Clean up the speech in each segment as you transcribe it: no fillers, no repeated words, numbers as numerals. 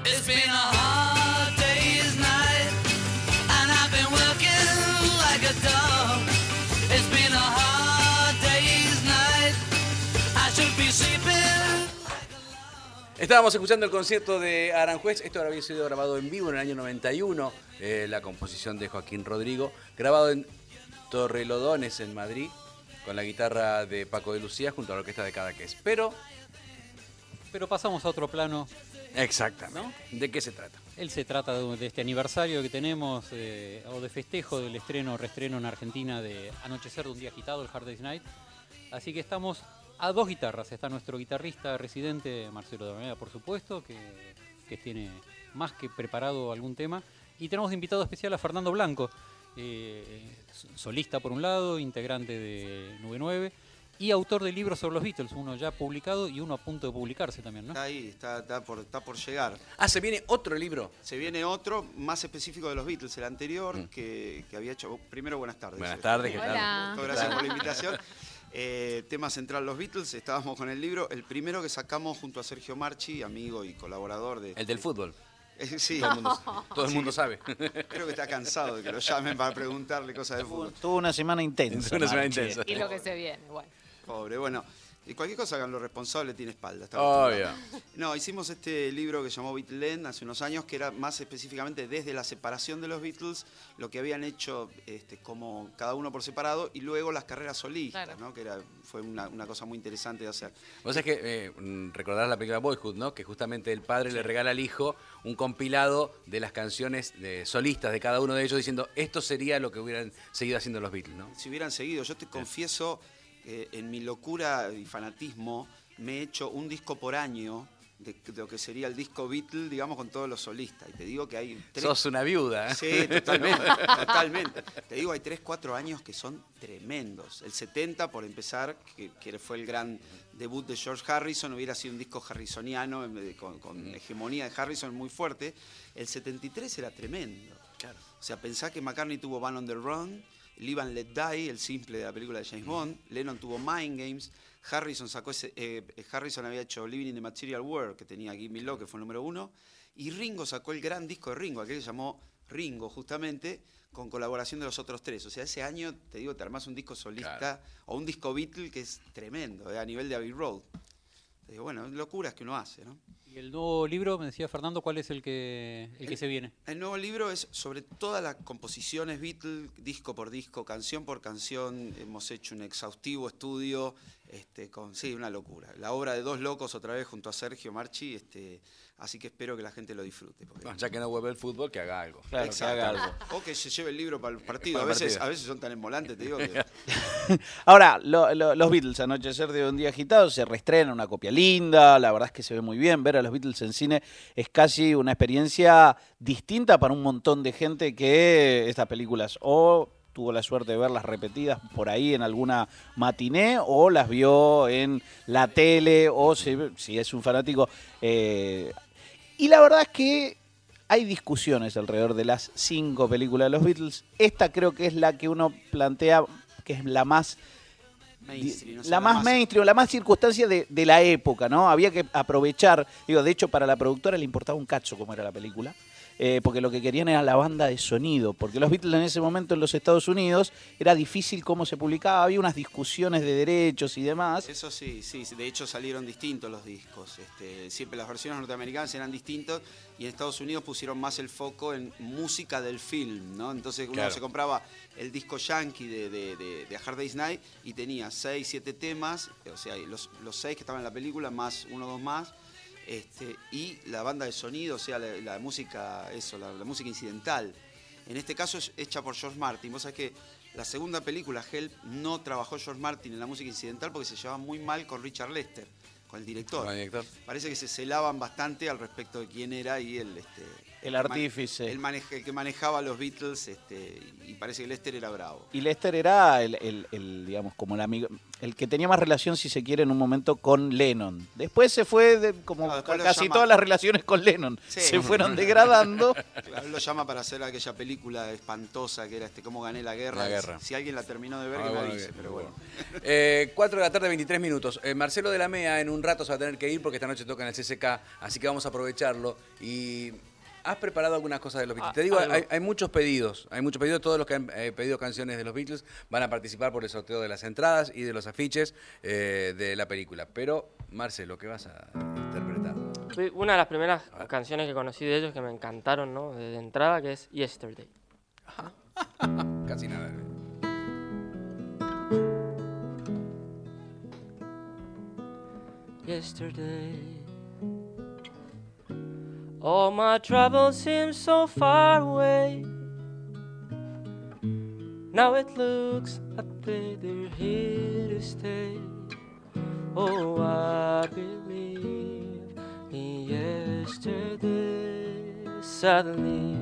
It's been a hard day's night, and I've been working like a dog. It's been a hard day's night, I should be sleeping. Estábamos escuchando el concierto de Aranjuez. Esto había sido grabado en vivo en el año 91. La composición de Joaquín Rodrigo. Grabado en Torrelodones, en Madrid, con la guitarra de Paco de Lucía junto a la orquesta de Cadaqués. Pero pasamos a otro plano. Exactamente. ¿No? ¿De qué se trata? Él se trata de este aniversario que tenemos, o de festejo del reestreno en Argentina de Anochecer de un día agitado, el Hard Day's Night. Así que estamos a dos guitarras. Está nuestro guitarrista residente, Marcelo de Almeida, por supuesto, que tiene más que preparado algún tema. Y tenemos de invitado especial a Fernando Blanco, solista por un lado, integrante de Nube 9 y autor de libros sobre los Beatles, uno ya publicado y uno a punto de publicarse también, ¿no? Está ahí, está por llegar. Ah, ¿se viene otro libro? Se viene otro más específico de los Beatles, el anterior que había hecho. Primero, buenas tardes. Buenas tardes, ¿qué tal? Hola. Muchas gracias por la invitación. Tema central, los Beatles. Estábamos con el libro, el primero que sacamos junto a Sergio Marchi, amigo y colaborador de... El del fútbol. Sí. Todo el mundo sabe. Creo que está cansado de que lo llamen para preguntarle cosas de fútbol. Tuvo una semana intensa. Una semana Marchi. intensa. Y lo que se viene, bueno. Pobre, bueno. Y cualquier cosa hagan lo responsable tiene espalda. está Obvio. acostumbrado. No, hicimos este libro que se llamó Beatleland hace unos años, que era más específicamente desde la separación de los Beatles, lo que habían hecho como cada uno por separado, y luego las carreras solistas, Claro. ¿no? Que fue una cosa muy interesante de hacer. Vos sabés que recordarás la película Boyhood, ¿no? Que justamente el padre le regala al hijo un compilado de las canciones solistas de cada uno de ellos, diciendo esto sería lo que hubieran seguido haciendo los Beatles, ¿no? Si hubieran seguido, yo te confieso, en mi locura y fanatismo, me he hecho un disco por año de lo que sería el disco Beatle, digamos, con todos los solistas. Y te digo que hay... Sos una viuda, ¿eh? Sí, totalmente. Te digo, hay 3, 4 años que son tremendos. El 70, por empezar, que fue el gran debut de George Harrison, hubiera sido un disco harrisoniano, con hegemonía de Harrison muy fuerte. El 73 era tremendo. Claro. O sea, pensá que McCartney tuvo Band on the Run, Live and Let Die, el simple de la película de James Bond, Lennon tuvo Mind Games, Harrison había hecho Living in the Material World, que tenía Give Me Love, que fue el número 1, y Ringo sacó el gran disco de Ringo, aquel que se llamó Ringo, justamente, con colaboración de los otros 3. O sea, ese año, te digo, te armás un disco solista, claro, o un disco Beatle que es tremendo, a nivel de Abbey Road. Te digo, bueno, locuras que uno hace, ¿no? Y el nuevo libro, me decía Fernando, ¿cuál es el que se viene? El nuevo libro es sobre todas las composiciones Beatles, disco por disco, canción por canción. Hemos hecho un exhaustivo estudio, sí, una locura. La obra de dos locos otra vez junto a Sergio Marchi, así que espero que la gente lo disfrute. Porque... Ya que no vuelve el fútbol, que haga algo. Claro, que haga algo. O que se lleve el libro para el partido. Para el partido. A veces son tan embolantes, te digo que... Ahora, los Beatles, Anochecer de un día agitado, se reestrena, una copia linda, la verdad es que se ve muy bien. Ver a los Beatles en cine es casi una experiencia distinta para un montón de gente que estas películas o tuvo la suerte de verlas repetidas por ahí en alguna matiné o las vio en la tele o si es un fanático. Y la verdad es que hay discusiones alrededor de las 5 películas de los Beatles. Esta creo que es la que uno plantea que es la más mainstream, la más mainstream, la más circunstancia de la época, ¿no? Había que aprovechar, de hecho para la productora le importaba un cacho cómo era la película, porque lo que querían era la banda de sonido, porque los Beatles en ese momento en los Estados Unidos era difícil cómo se publicaba, había unas discusiones de derechos y demás. Eso sí, de hecho salieron distintos los discos, siempre las versiones norteamericanas eran distintas y en Estados Unidos pusieron más el foco en música del film, ¿no? Entonces uno se compraba el disco yankee de A Hard Day's Night y tenía 6, 7 temas, o sea, los 6 que estaban en la película, más 1 o 2 más, y la banda de sonido, o sea, la música, la música incidental. En este caso es hecha por George Martin. Vos sabés que la segunda película, Help, no trabajó George Martin en la música incidental porque se llevaba muy mal con Richard Lester, con el director. Parece que se celaban bastante al respecto de quién era y el artífice. El que manejaba a los Beatles, y parece que Lester era bravo. Y Lester era el digamos, como el amigo, el que tenía más relación, si se quiere, en un momento con Lennon. Después se fue, como casi todas las relaciones con Lennon, se fueron degradando. Claro, él lo llama para hacer aquella película espantosa que era Cómo gané la guerra. Si alguien la terminó de ver, que me avise, pero bueno. 4 de la tarde, 23 minutos. Marcelo de la Mea en un rato se va a tener que ir porque esta noche toca en el CCK, así que vamos a aprovecharlo. Y ¿has preparado algunas cosas de los Beatles? Te digo, hay muchos pedidos. Todos los que han pedido canciones de los Beatles van a participar por el sorteo de las entradas y de los afiches de la película. Pero, Marcelo, ¿qué vas a interpretar? Una de las primeras canciones que conocí de ellos que me encantaron, ¿no? De entrada, que es Yesterday. Casi nada. Yesterday, all my troubles seem so far away. Now it looks like they're here to stay. Oh, I believe in yesterday. Suddenly,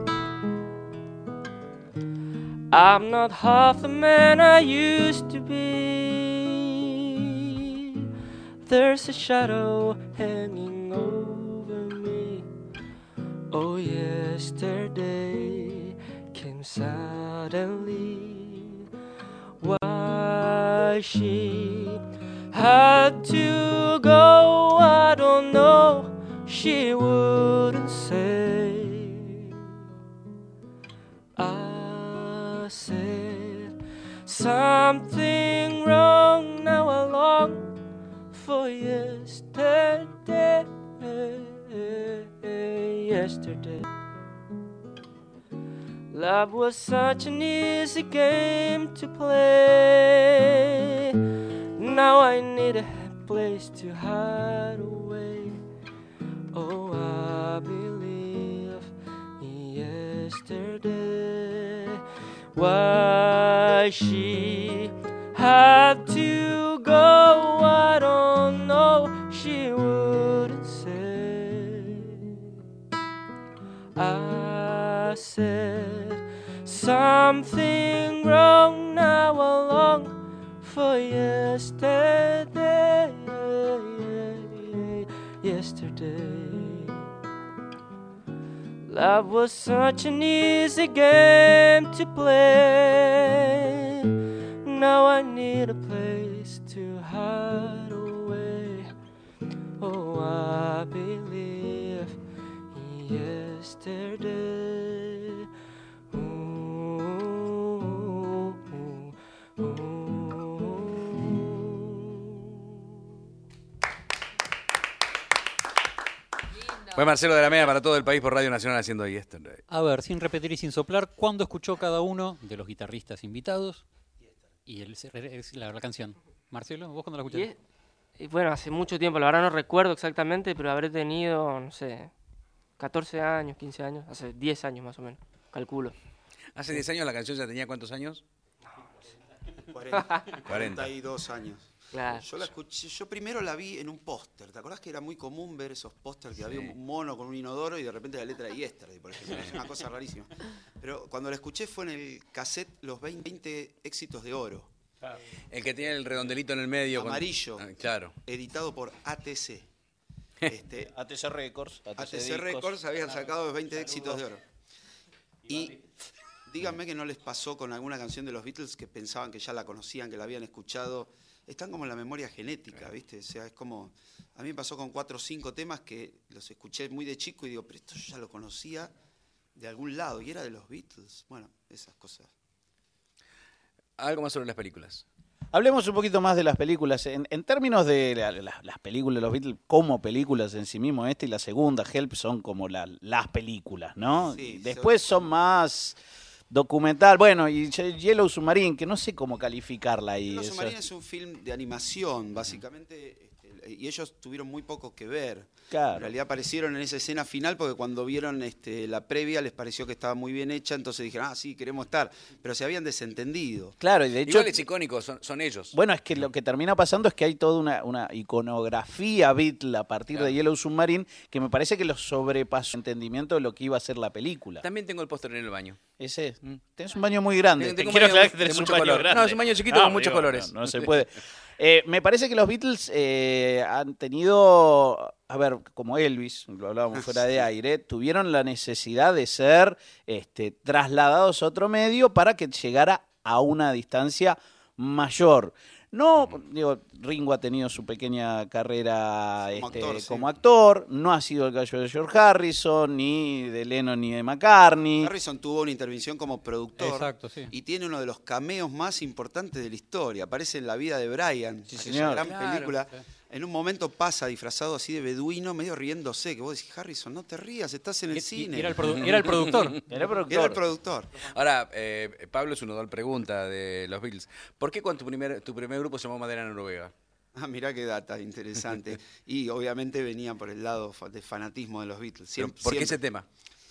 I'm not half the man I used to be. There's a shadow hanging over me. Oh, yesterday came suddenly. Why she had to go, I don't know. She wouldn't say. I said something wrong, now I long for yesterday. Yesterday, love was such an easy game to play. Now I need a place to hide away. Oh, I believe in yesterday. Why she had to go, I don't know. She wouldn't say. I said something wrong, now I long for yesterday. Yesterday, love was such an easy game to play. Now I need a place to hide away. Oh, I believe in yesterday. Ooh, ooh, ooh. Fue Marcelo de la Mea para todo el país por Radio Nacional haciendo Yesterday. A ver, sin repetir y sin soplar, ¿cuándo escuchó cada uno de los guitarristas invitados? Y la canción. Marcelo, ¿vos cuándo la escuchaste? Y bueno, hace mucho tiempo, la verdad no recuerdo exactamente, pero habré tenido, no sé, 14 años, 15 años, hace 10 años más o menos, calculo. ¿Hace 10 años la canción ya tenía cuántos años? 42 años. Claro. Yo la escuché, yo primero la vi en un póster. ¿Te acordás que era muy común ver esos pósters que había un mono con un inodoro y de repente la letra de Yesterday, por ejemplo? Es una cosa rarísima. Pero cuando la escuché fue en el cassette Los 20 éxitos de oro. Claro. El que tiene el redondelito en el medio. Amarillo. Claro. Editado por ATC. ATC Records. ATC Records habían sacado Los 20 éxitos de oro. Y díganme que no les pasó con alguna canción de los Beatles que pensaban que ya la conocían, que la habían escuchado. Están como en la memoria genética, ¿viste? O sea, es como... A mí me pasó con 4 o 5 temas que los escuché muy de chico y digo, pero esto yo ya lo conocía de algún lado y era de los Beatles. Bueno, esas cosas. Algo más sobre las películas. Hablemos un poquito más de las películas. En términos de las películas de los Beatles, como películas en sí mismo, esta y la segunda, Help, son como las películas, ¿no? Sí, después son más... documental, bueno, y Yellow Submarine, que no sé cómo calificarla ahí. Yellow Submarine es un film de animación, básicamente. y ellos tuvieron muy poco que ver. Claro. En realidad aparecieron en esa escena final porque cuando vieron la previa les pareció que estaba muy bien hecha, entonces dijeron, sí, queremos estar. Pero se habían desentendido. Claro, y de hecho... Igual es icónico, son ellos. Bueno, es que lo que termina pasando es que hay toda una iconografía Beatle a partir de Yellow Submarine que me parece que los sobrepasó el entendimiento de lo que iba a ser la película. También tengo el póster en el baño. Ese, tenés un baño muy grande. Tengo Te quiero un baño aclarar que de tenés un mucho baño color. grande. No, es un baño chiquito con muchos colores. No se puede. Me parece que los Beatles han tenido, a ver, como Elvis, lo hablábamos fuera de aire, tuvieron la necesidad de ser trasladados a otro medio para que llegara a una distancia mayor. No, digo, Ringo ha tenido su pequeña carrera como actor, no ha sido el gallo de George Harrison, ni de Lennon ni de McCartney. Harrison tuvo una intervención como productor. Exacto, sí. Y tiene uno de los cameos más importantes de la historia. Aparece en La vida de Brian, Sí, aquella señor. gran Claro. película. En un momento pasa disfrazado así de beduino, medio riéndose, que vos decís, Harrison, no te rías, estás en el cine. Era el productor. Era productor. Era el productor. Ahora, Pablo es una pregunta de los Beatles. ¿Por qué cuando tu primer grupo se llamó Madera Noruega? Ah, mirá qué data interesante. Y obviamente venía por el lado de fanatismo de los Beatles. ¿Por qué ese tema?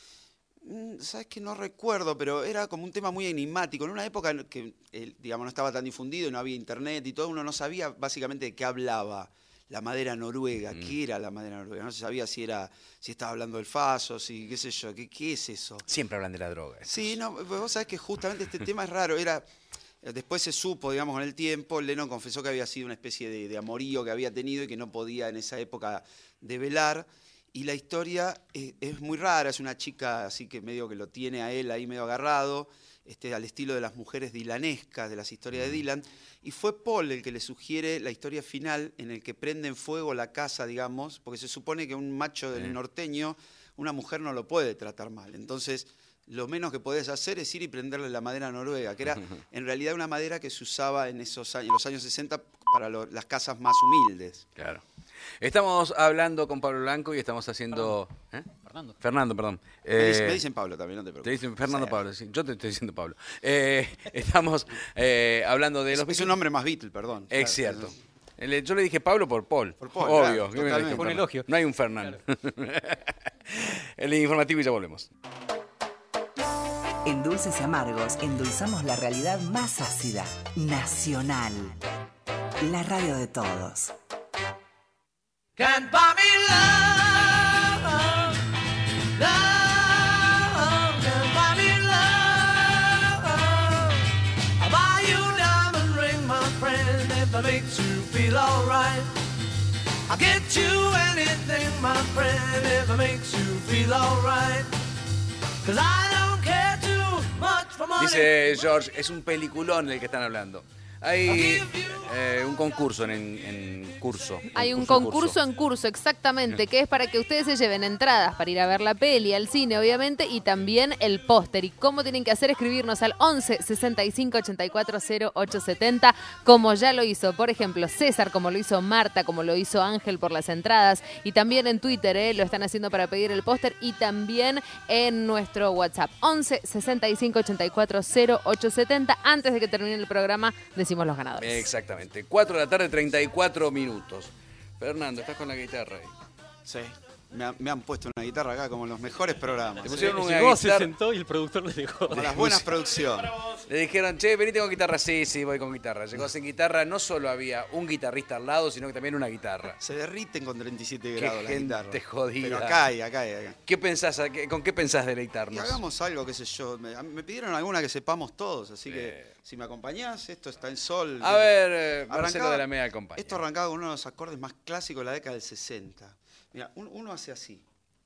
Sabes que no recuerdo, pero era como un tema muy enigmático. En una época que digamos, no estaba tan difundido, no había internet y todo, uno no sabía básicamente de qué hablaba la madera noruega, qué era la madera noruega. No se sabía si estaba hablando del faso, si qué sé yo, qué es eso. Siempre hablan de la droga. Sí, no, vos sabés que justamente este tema es raro. Después se supo, digamos, con el tiempo, Lennon confesó que había sido una especie de amorío que había tenido y que no podía en esa época develar. Y la historia es muy rara, es una chica así que medio que lo tiene a él ahí medio agarrado, al estilo de las mujeres dilanescas, de las historias de Dylan. Y fue Paul el que le sugiere la historia final en el que prende en fuego la casa, digamos, porque se supone que un macho del norteño, una mujer no lo puede tratar mal. Entonces, lo menos que podés hacer es ir y prenderle la madera noruega, que era en realidad una madera que se usaba en los años 60 para las casas más humildes. Claro. Estamos hablando con Pablo Blanco y estamos haciendo... Fernando, perdón. Me dicen Pablo también, no te Te preocupes. dicen Fernando Pablo, sí. Yo te estoy diciendo Pablo. Estamos hablando de los... Es un nombre más Beatle, perdón. Es cierto. Yo le dije Pablo por Paul. Por Paul, obvio. claro, totalmente. Fue un elogio. No hay un Fernando. El informativo y ya volvemos. En Dulces y Amargos endulzamos la realidad más ácida. Nacional. La radio de todos. Can't buy me love, love, can't buy me love. I'll buy you a diamond ring, my friend, if it makes you feel alright. I'll get you anything, my friend, if it makes you feel alright. 'Cause I don't care too much for money. Dice George, es un peliculón el que están hablando. Hay un concurso en curso. Hay un curso en concurso en curso, exactamente, que es para que ustedes se lleven entradas para ir a ver la peli, al cine, obviamente, y también el póster. ¿Y cómo tienen que hacer? Escribirnos al 11 65 84 0870, como ya lo hizo, por ejemplo, César, como lo hizo Marta, como lo hizo Ángel por las entradas, y también en Twitter, lo están haciendo para pedir el póster, y también en nuestro WhatsApp, 11 65 84 0870. Antes de que termine el programa, decimos los ganadores. Exactamente. 4 de la tarde, 34 minutos. Fernando, estás con la guitarra ahí. Sí, me han puesto una guitarra acá como en los mejores programas. Te pusieron una Llegó, se guitarra. sentó y el productor le dejó. Como las buenas producciones. Le dijeron, che, venite con guitarra. Sí, voy con guitarra. Llegó sin guitarra. No solo había un guitarrista al lado, sino que también una guitarra. Se derriten con 37 Qué grados la gente guitarra. jodida. Pero acá hay. ¿Qué pensás? ¿Con qué pensás Y deleitarnos? hagamos algo, qué sé yo. Me pidieron alguna que sepamos todos, así que si me acompañás, esto está en sol. A ver, Marcelo Arrancaba- de la Media acompaña. Esto arrancaba con uno de los acordes más clásicos de la década del 60. Mira, uno hace así.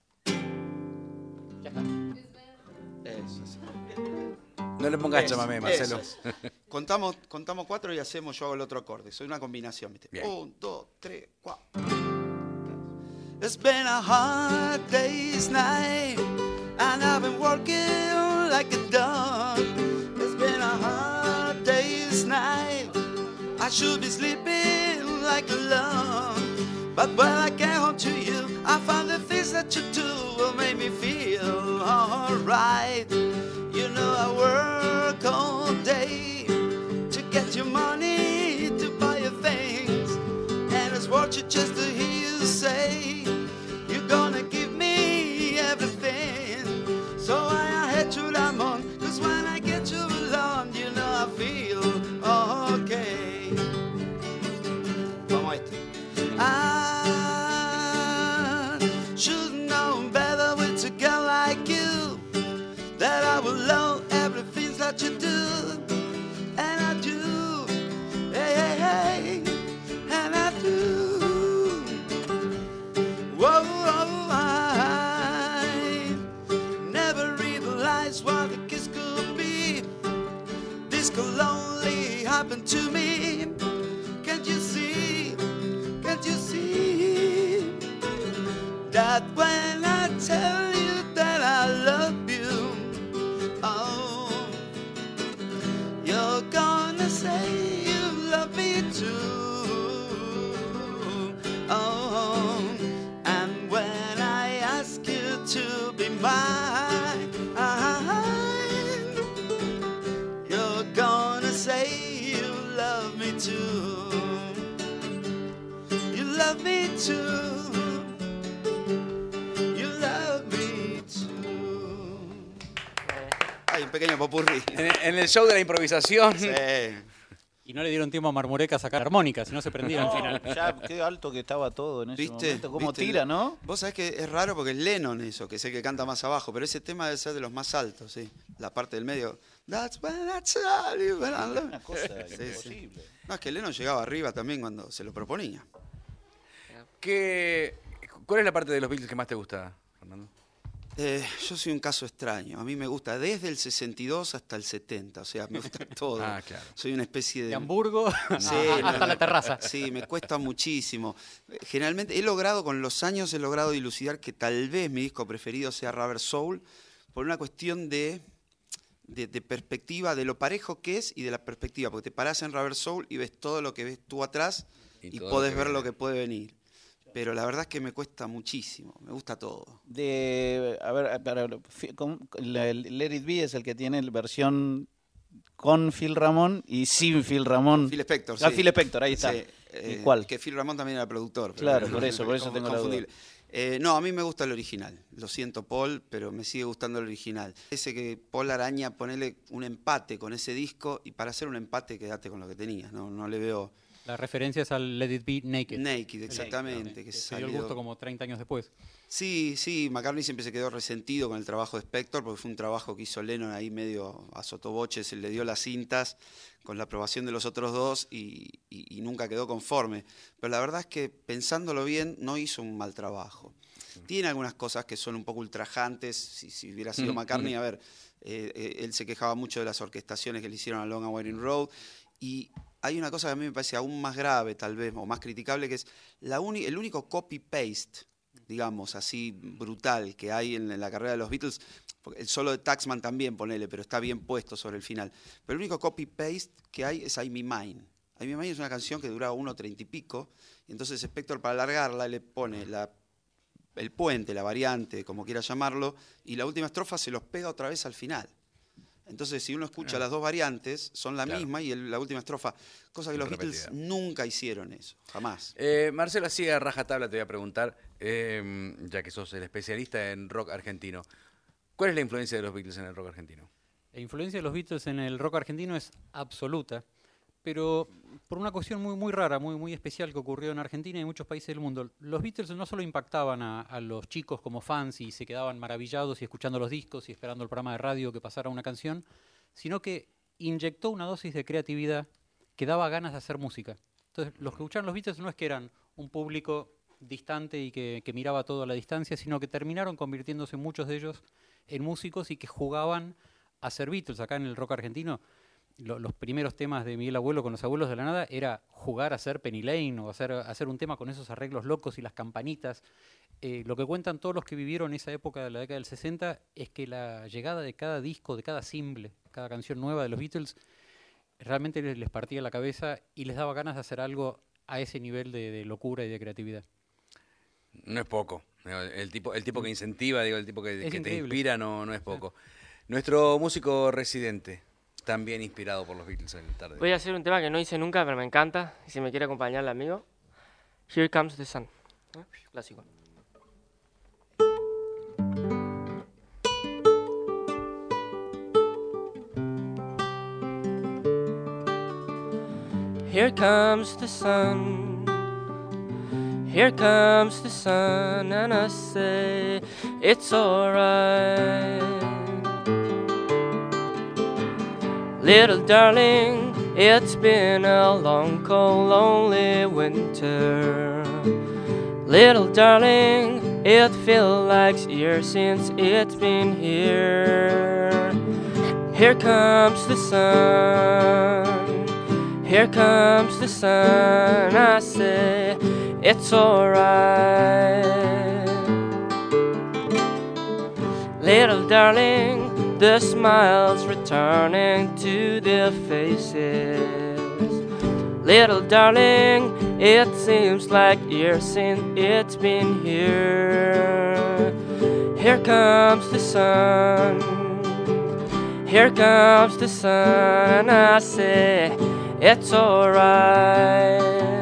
Ya está. Eso, así. No le pongas Eso, chamamé, Marcelo. eso es. Contamos 4 y yo hago el otro acorde. Soy una combinación, ¿viste? Bien. 1, 2, 3, 4. It's been a hard day's night, and I've been working like a dog. It's been a hard day's night. I should be sleeping like a log. But when I get home to you, I find the things that you do will make me feel alright. You know I work all day to get your money to buy your things, and it's what you just do. should know better with a girl like you, that I will love everything that you do. And I do, hey, hey, hey, and I do. Whoa, I never realized what a kiss could be. This could only happen to me. Can't you see, can't you see, that when I tell you that I love you, oh, you're gonna say you love me too. Oh, and when I ask you to be mine, you're gonna say you love me too. You love me too. You love me too. Hay un pequeño popurrí. En el show de la improvisación. Sí. Y no le dieron tiempo a Marmoreca a sacar armónica, si no se prendía al final. Ya, qué alto que estaba todo en ese ¿Viste? momento. Cómo ¿Viste? tira, ¿no? Vos sabés que es raro porque es Lennon eso, que es el que canta más abajo, pero ese tema debe ser de los más altos, ¿sí? La parte del medio. That's when I tell you when I love. Una cosa Sí, imposible. sí. No, es que Lennon llegaba arriba también cuando se lo proponía. ¿Cuál es la parte de los Beatles que más te gusta, Fernando? Yo soy un caso extraño. A mí me gusta desde el 62 hasta el 70. O sea, me gusta todo. Ah, claro. Soy una especie de... De Hamburgo Sí, hasta la terraza. Sí, me cuesta muchísimo. Generalmente he logrado, con los años he logrado dilucidar que tal vez mi disco preferido sea Rubber Soul por una cuestión de perspectiva, de lo parejo que es y de la perspectiva. Porque te parás en Rubber Soul y ves todo lo que ves tú atrás y todo podés lo que ver viene. lo que puede venir. Pero la verdad es que me cuesta muchísimo, me gusta todo. A ver, Let It Be es el que tiene la versión con Phil Ramón y sin Phil Ramón. Phil Spector, Ah, sí. Phil Spector, ahí está. Sí, ¿Y cuál? Que Phil Ramón también era productor. pero Claro, no, por eso tengo la duda. No, a mí me gusta el original. Lo siento, Paul, pero me sigue gustando el original. Ese que Paul araña, ponele un empate con ese disco y para hacer un empate quédate con lo que tenías. No le veo... La referencia es al Let It Be Naked. Naked, exactamente. Que se dio el gusto como 30 años después. Sí, McCartney siempre se quedó resentido con el trabajo de Spector porque fue un trabajo que hizo Lennon ahí medio a sotoboches, él le dio las cintas con la aprobación de los otros dos y nunca quedó conforme. Pero la verdad es que pensándolo bien no hizo un mal trabajo. Tiene algunas cosas que son un poco ultrajantes, si hubiera sido McCartney, a ver, él se quejaba mucho de las orquestaciones que le hicieron a Long and Winding Road y hay una cosa que a mí me parece aún más grave, tal vez, o más criticable, que es el único copy-paste, digamos, así brutal que hay en la carrera de los Beatles. El solo de Taxman también, ponele, pero está bien puesto sobre el final. Pero el único copy-paste que hay es I'm Me Mine. I'm Me Mine es una canción que duraba 1:30 y pico, y entonces Spector para alargarla le pone el puente, la variante, como quiera llamarlo, y la última estrofa se los pega otra vez al final. Entonces, si uno escucha las dos variantes, son la misma y la última estrofa. Cosa que los Beatles nunca hicieron eso, jamás. Marcelo, así a rajatabla te voy a preguntar, ya que sos el especialista en rock argentino. ¿Cuál es la influencia de los Beatles en el rock argentino? La influencia de los Beatles en el rock argentino es absoluta, pero por una cuestión muy rara, muy especial que ocurrió en Argentina y en muchos países del mundo. Los Beatles no solo impactaban a los chicos como fans y se quedaban maravillados y escuchando los discos y esperando el programa de radio que pasara una canción, sino que inyectó una dosis de creatividad que daba ganas de hacer música. Entonces, los que escucharon los Beatles no es que eran un público distante y que miraba todo a la distancia, sino que terminaron convirtiéndose muchos de ellos en músicos y que jugaban a ser Beatles. Acá en el rock argentino, los primeros temas de Miguel Abuelo con los Abuelos de la Nada era jugar a ser Penny Lane o hacer un tema con esos arreglos locos y las campanitas. Lo que cuentan todos los que vivieron esa época de la década del 60 es que la llegada de cada disco, de cada single, cada canción nueva de los Beatles, realmente les partía la cabeza y les daba ganas de hacer algo a ese nivel de locura y de creatividad. No es poco. El tipo que incentiva, el tipo que te inspira no es poco. Nuestro músico residente, también inspirado por los Beatles en el tarde. Voy a hacer un tema que no hice nunca, pero me encanta. Y si me quiere acompañar el amigo. Here Comes the Sun. Clásico. Here comes the sun. Here comes the sun, and I say it's alright. Little darling, it's been a long, cold, lonely winter. Little darling, it feels like years since it's been here. Here comes the sun. Here comes the sun. I say it's alright. Little darling, the smiles returning to their faces. Little darling, it seems like years since it's been here. Here comes the sun. Here comes the sun. I say it's alright.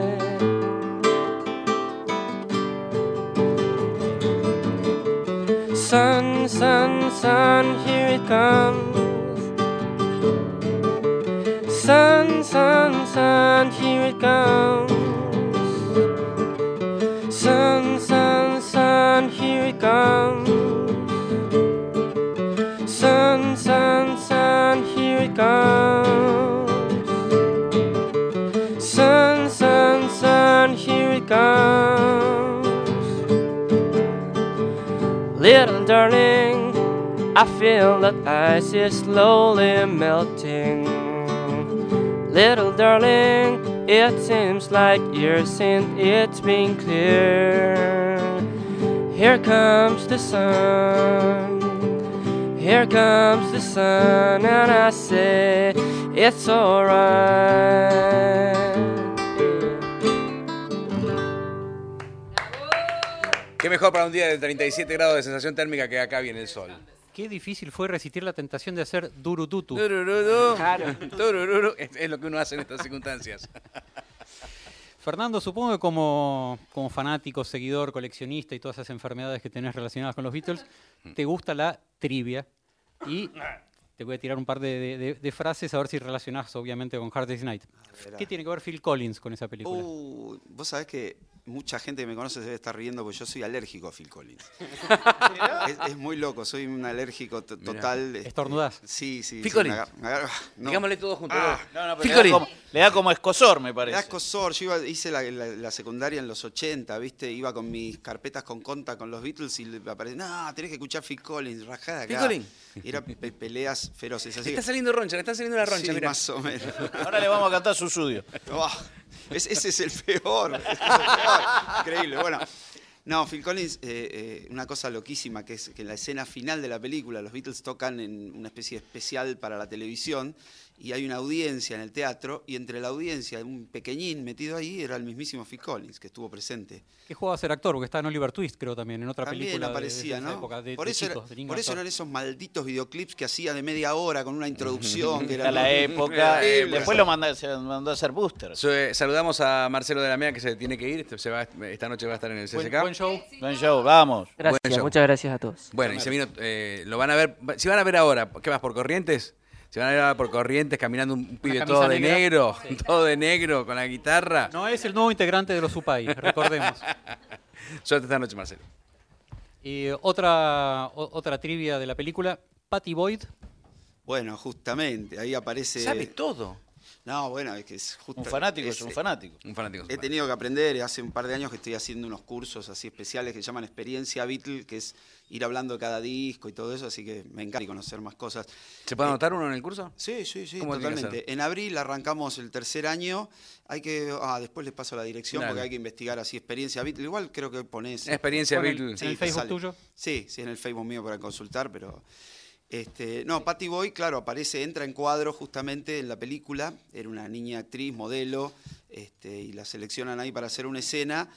Sun, sun, sun, here it comes. Sun, sun, sun, here it comes. Sun, sun, sun, here it comes. Sun, sun, sun, here it comes. Sun, sun, sun, here it comes. Little darling, I feel that ice is slowly melting. Little darling, it seems like years since it's been clear. Here comes the sun. Here comes the sun, and I say it's alright. Qué mejor para un día de 37 grados de sensación térmica que acá viene el sol. Qué difícil fue resistir la tentación de hacer durututu. Turururu, turururu, es lo que uno hace en estas circunstancias. Fernando, supongo que como fanático, seguidor, coleccionista y todas esas enfermedades que tenés relacionadas con los Beatles, te gusta la trivia. Y te voy a tirar un par de frases a ver si relacionás obviamente con Hard Day's Night. ¿Qué tiene que ver Phil Collins con esa película? Vos sabés que mucha gente que me conoce se debe estar riendo porque yo soy alérgico a Phil Collins. es muy loco, soy un alérgico total. ¿Estornudás? Sí. Phil Collins. No. Digámosle todos juntos. No, pero le da como escosor, me parece. Me da escosor. Yo hice la secundaria en los 80, ¿viste? Iba con mis carpetas con conta con los Beatles y me aparecía, no, tenés que escuchar Phil Collins, rajada acá. Phil Collins. Era peleas feroces. Así Está saliendo roncha, le está saliendo la roncha, sí, mirá. más o menos. Ahora le vamos a cantar su suyo. Ese es el peor. Increíble. Bueno, no, Phil Collins, una cosa loquísima, que es que en la escena final de la película los Beatles tocan en una especie de especial para la televisión y hay una audiencia en el teatro y entre la audiencia, un pequeñín metido ahí, era el mismísimo Phil Collins, que estuvo presente. Que jugaba a ser actor, porque está en Oliver Twist, creo también, en otra También película aparecía, de esa ¿no? época, Por eso niño eran esos malditos videoclips que hacía de media hora con una introducción. Que Era era la época. horrible. Después se mandó a hacer Booster. Saludamos a Marcelo de la Mea que se tiene que ir. Esta noche va a estar en el CCK. Buen show. Buen show, vamos. Gracias, Buen show. muchas gracias a todos. Bueno, y se vino, lo van a ver. Si van a ver ahora, ¿qué vas por Corrientes? Se van a ver ahora por Corrientes caminando un pibe camisa todo de negra. negro, Sí. todo de negro, con la guitarra. No es el nuevo integrante de los Supay, recordemos. Suerte esta noche, Marcelo. Y otra trivia de la película, Patty Boyd. Bueno, justamente, ahí aparece... Sabe todo. No, bueno, es que es justo... Un fanático es un fanático. Un fanático. He tenido que aprender, hace un par de años que estoy haciendo unos cursos así especiales que se llaman Experiencia Beatle, que es ir hablando de cada disco y todo eso, así que me encanta conocer más cosas. ¿Se puede anotar uno en el curso? Sí, ¿Cómo tiene que totalmente. En abril arrancamos el tercer año. Hay que... después les paso la dirección Dale. porque hay que investigar así Experiencia Beatle. Igual creo que ponés... Experiencia Pon Beatle. en Sí, el te Facebook sale. tuyo. Sí, en el Facebook mío para consultar, pero... No, Patty Boyd, claro, entra en cuadro justamente en la película. Era una niña actriz, modelo, y la seleccionan ahí para hacer una escena.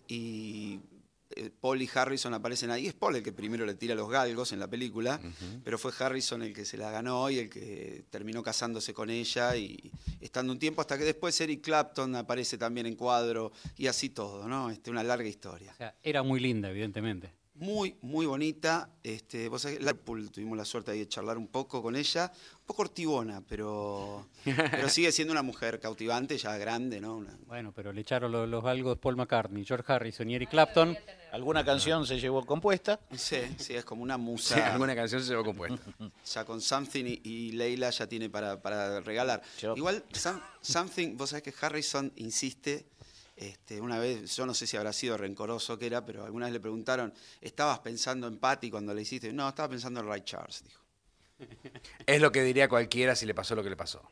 Y Paul y Harrison aparecen ahí. Es Paul el que primero le tira los galgos en la película, pero fue Harrison el que se la ganó y el que terminó casándose con ella y estando un tiempo hasta que después Eric Clapton aparece también en cuadro y así todo, ¿no? Una larga historia. O sea, era muy linda, evidentemente. Muy, muy bonita. Vos sabés que Liverpool tuvimos la suerte ahí de charlar un poco con ella. Un poco hortigona, pero sigue siendo una mujer cautivante, ya grande, ¿no? Bueno, pero le echaron los galgos Paul McCartney, George Harrison y Eric Clapton. ¿Alguna canción se llevó compuesta? Sí, es como una musa. Sí, alguna canción se llevó compuesta. Ya con Something y Leila ya tiene para regalar. Igual, Something, vos sabés que Harrison insiste. Una vez, yo no sé si habrá sido rencoroso que era, pero alguna vez le preguntaron, ¿estabas pensando en Patty cuando le hiciste? No, estaba pensando en Ray Charles, dijo. Es lo que diría cualquiera si le pasó lo que le pasó.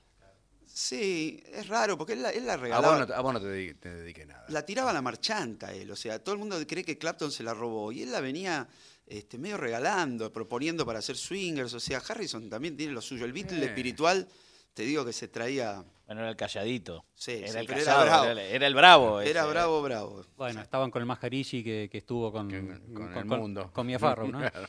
Sí, es raro, porque él la regalaba. A vos no te dediqué nada. La tiraba a la marchanta él, o sea, todo el mundo cree que Clapton se la robó, y él la venía medio regalando, proponiendo para hacer swingers, o sea, Harrison también tiene lo suyo. El Beatle espiritual, te digo que se traía... Bueno, era el calladito. Sí, era el pero callado, era bravo. era el bravo. Era bravo. Bueno, estaban con el Mascarici que estuvo con el mundo. Con Mia Farrow, ¿no? Claro.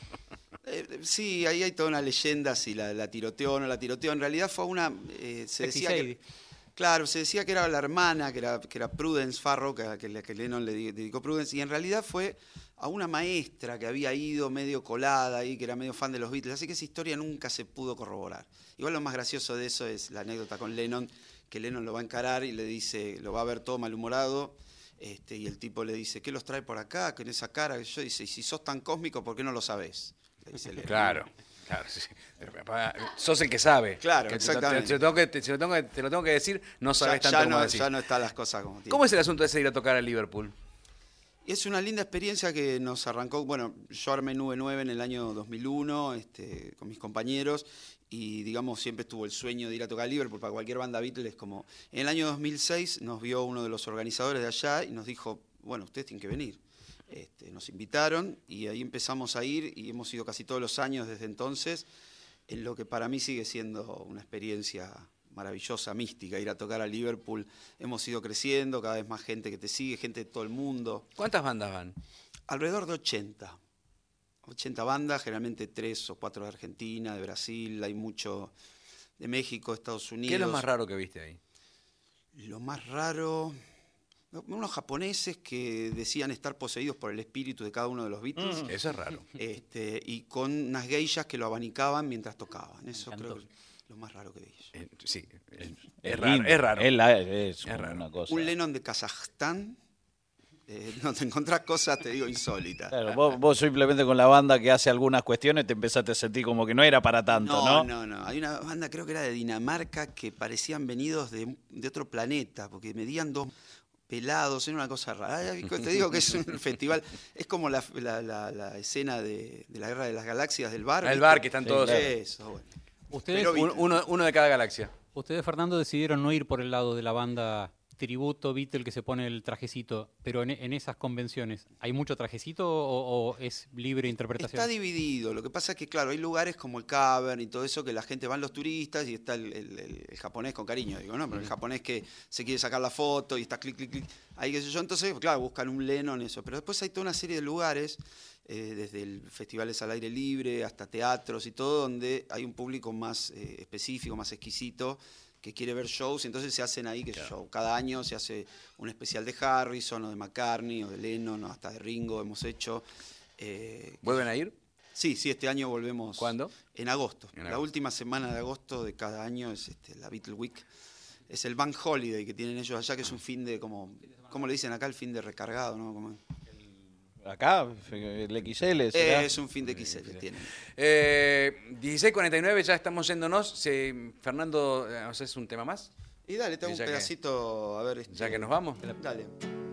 Sí, ahí hay toda una leyenda si la tiroteó o no la tiroteó. En realidad fue una... se decía que, claro, se decía que era la hermana, que era Prudence Farrow, que Lennon le dedicó Prudence, y en realidad fue a una maestra que había ido medio colada ahí, que era medio fan de los Beatles, así que esa historia nunca se pudo corroborar. Igual lo más gracioso de eso es la anécdota con Lennon, que Lennon lo va a encarar y le dice, lo va a ver todo malhumorado, y el tipo le dice, ¿qué los trae por acá? Con esa cara. Yo dice, y si sos tan cósmico, ¿por qué no lo sabés? Le dice Lennon. Claro, sí. Pero, papá, sos el que sabe. Claro, que exactamente. Te lo tengo que decir, no sabes tanto como decir. Ya no están las cosas como tienen. ¿Cómo es el asunto de ir a tocar a Liverpool? Es una linda experiencia que nos arrancó, bueno, yo armé Nube 9 en el año 2001 con mis compañeros y digamos siempre estuvo el sueño de ir a tocar a Liverpool para cualquier banda Beatles. Como en el año 2006 nos vio uno de los organizadores de allá y nos dijo, bueno, ustedes tienen que venir. Nos invitaron y ahí empezamos a ir y hemos ido casi todos los años desde entonces, en lo que para mí sigue siendo una experiencia maravillosa, mística, ir a tocar a Liverpool. Hemos ido creciendo, cada vez más gente que te sigue, gente de todo el mundo. ¿Cuántas bandas van? Alrededor de 80. 80 bandas, generalmente 3 o 4 de Argentina, de Brasil, hay mucho de México, Estados Unidos. ¿Qué es lo más raro que viste ahí? Lo más raro... Unos japoneses que decían estar poseídos por el espíritu de cada uno de los Beatles. Eso es raro. Y con unas geishas que lo abanicaban mientras tocaban. Eso creo que es lo más raro que vi. Sí, es raro. Es raro. Es raro. Una cosa. Un Lennon de Kazajstán. No te encontrás cosas, te digo, insólitas. Claro, vos simplemente con la banda que hace algunas cuestiones te empezaste a sentir como que no era para tanto, ¿no? No. Hay una banda, creo que era de Dinamarca, que parecían venidos de otro planeta, porque medían 2 pelados, era una cosa rara. Te digo que es un festival, es como la escena de la Guerra de las Galaxias del bar. El bar que están todos. Eso, bueno. Ustedes, uno de cada galaxia. Ustedes, Fernando, decidieron no ir por el lado de la banda tributo Beatle que se pone el trajecito, pero en esas convenciones, ¿hay mucho trajecito o es libre interpretación? Está dividido, lo que pasa es que claro, hay lugares como el Cavern y todo eso que la gente van los turistas y está el japonés con cariño, digo, ¿no? Pero el japonés que se quiere sacar la foto y está clic, ahí qué sé yo, entonces claro, buscan un Lennon, eso, pero después hay toda una serie de lugares, desde el festivales al aire libre hasta teatros y todo, donde hay un público más específico, más exquisito, que quiere ver shows, y entonces se hacen ahí, cada año se hace un especial de Harrison, o de McCartney, o de Lennon, o hasta de Ringo hemos hecho. ¿Vuelven a ir? Sí, este año volvemos. ¿Cuándo? En agosto. La última semana de agosto de cada año es la Beatle Week. Es el Bank Holiday que tienen ellos allá, que es un fin de, ¿cómo le dicen acá? El fin de recargado, ¿no? Acá, el XL. ¿será? Es un fin de XL, tienen. 16:49, ya estamos yéndonos. Fernando, ¿haces un tema más? Y dale, tengo un pedacito, a ver. Ya que nos vamos. Dale.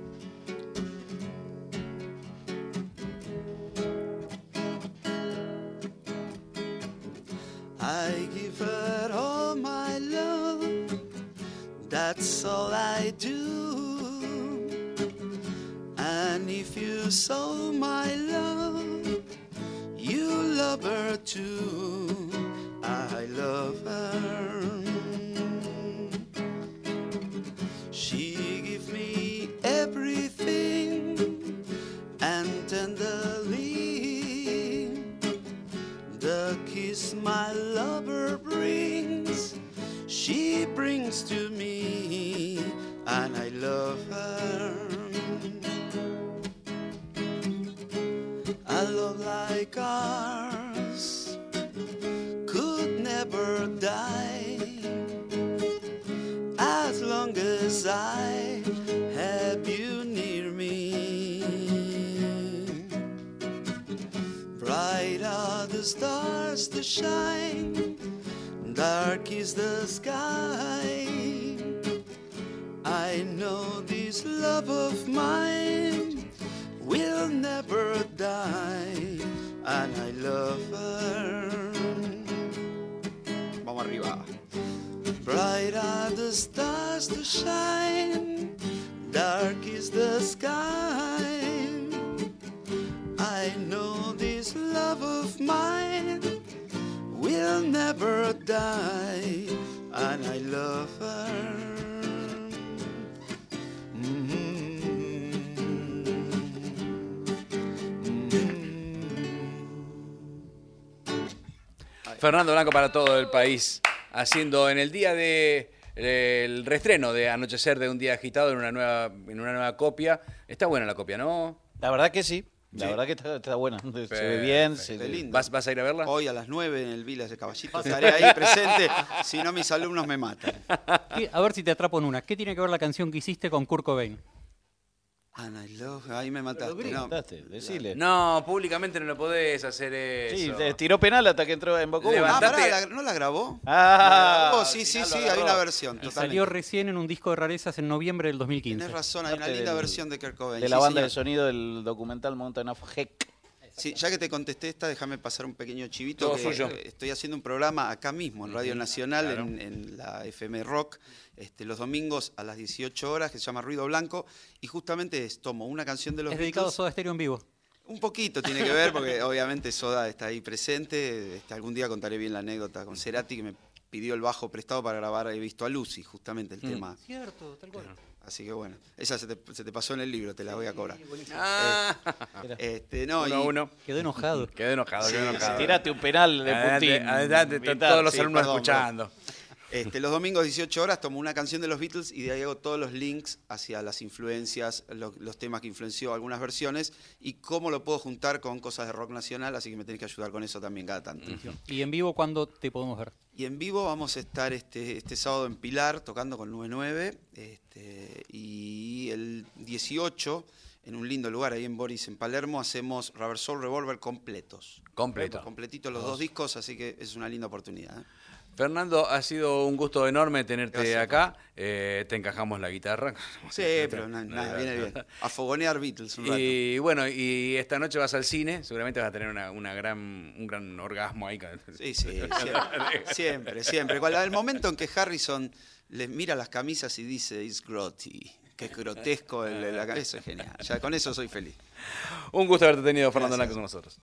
I give her all my love, that's all I do. And if you saw my love, you love her too. I love her. She gives me everything, and tenderly the kiss my lover brings, she brings to me, and I love her. I love like ours could never die as long as I have you near me. Bright are the stars that shine, dark is the sky. I know this love of mine will never die, and I love her. Vamos arriba. Bright are the stars that shine, dark is the sky. I know this love of mine will never die, and I love her. Fernando Blanco para todo el país, haciendo en el día el reestreno de Anochecer de un día agitado en una nueva copia. Está buena la copia, ¿no? La verdad que sí. La verdad que está buena. Se ve bien. ¿Vas a ir a verla? Hoy a las 9 en el Vilas de Caballito. Estaré ahí presente, si no mis alumnos me matan. A ver si te atrapo en una. ¿Qué tiene que ver la canción que hiciste con Kurt Cobain? And I love, ahí me mataste. No, decile. No, públicamente no lo podés hacer eso. Sí, te tiró penal hasta que entró en Boca. Levantate. ¿No la grabó? Sí, Sí, hay una versión. Y Totalmente. salió recién en un disco de rarezas en noviembre del 2015. Tienes razón, hay una linda versión de Kurt Cobain. De la Sí, banda de señor. sonido del documental Mountain of Heck. Sí, ya que te contesté esta, déjame pasar un pequeño chivito. Todo que suyo. Estoy haciendo un programa acá mismo, en Radio Nacional, claro. en la FM Rock, los domingos a las 18 horas, que se llama Ruido Blanco, y justamente tomo una canción de los Es dedicado a Beatles. Soda Stereo en vivo. Un poquito tiene que ver, porque obviamente Soda está ahí presente. Algún día contaré bien la anécdota con Cerati, que me pidió el bajo prestado para grabar He visto a Lucy, justamente el tema. Cierto, tal cual. Así que bueno, esa se te pasó en el libro, te la voy a cobrar. Ah. No, y- 1-1. Quedó enojado. Quedó enojado. Tírate un penal de Adelante, Putin. adelante, están Vital, todos los sí, alumnos perdón, escuchando. Los domingos 18 horas tomo una canción de los Beatles y de ahí hago todos los links hacia las influencias, los temas que influenció algunas versiones y cómo lo puedo juntar con cosas de rock nacional, así que me tenés que ayudar con eso también cada tanto. ¿Y en vivo cuándo te podemos ver? Y en vivo vamos a estar este sábado en Pilar tocando con 99 y el 18 en un lindo lugar ahí en Boris, en Palermo, hacemos Rubber Soul Revolver completos. Completitos los dos discos, así que es una linda oportunidad. Fernando, ha sido un gusto enorme tenerte Gracias. acá. Te encajamos la guitarra. Sí, pero nada, viene bien. A fogonear Beatles un rato. Y bueno, y esta noche vas al cine, seguramente vas a tener un gran orgasmo ahí. Sí, siempre. El momento en que Harrison les mira las camisas y dice, it's grotty, que es grotesco, eso es genial. Ya con eso soy feliz. Un gusto haberte tenido, Fernando Gracias. Blanco, con nosotros.